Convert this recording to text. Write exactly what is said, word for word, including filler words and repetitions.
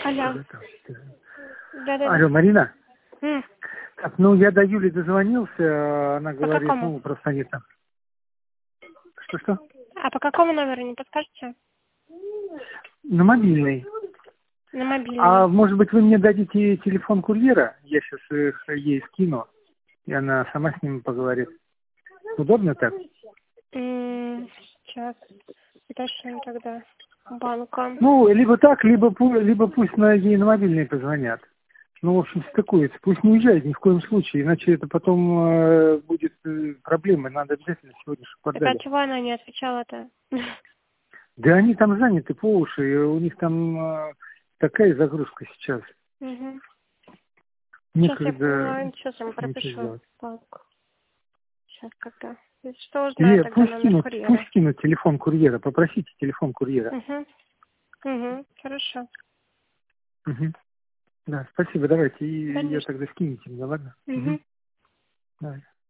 Алло. Да-да-да. Алло, Марина? М. Так, ну я до Юли дозвонился, она По говорит, какому? ну просто они там. Что-что? А по какому номеру, не подскажете? На мобильный. На А мобильный. может быть вы мне дадите телефон курьера? Я сейчас их ей скину, и она сама с ними поговорит. Удобно так? М, Сейчас. Уточним тогда. Банка. Ну, либо так, либо, пу- либо пусть на ей на мобильный позвонят. Ну, в общем, стыкуется. Пусть не уезжает ни в коем случае, иначе это потом э, будет э, проблемой. Надо обязательно сегодня, чтобы Так а отдали. чего она не отвечала-то? Да они там заняты по уши, и у них там э, такая загрузка сейчас. Угу. Сейчас я Некогда поняла. Сейчас я ему ничего пропишу. сделать. Так. Сейчас когда. Если что, узнаю Или тогда пусть номер кинут, пусть курьера. кинут телефон курьера, попросите телефон курьера. Угу. Угу. Хорошо. Угу. Да, спасибо, давайте, и я Конечно. тогда скинете мне, ладно? Угу. Угу. Давай.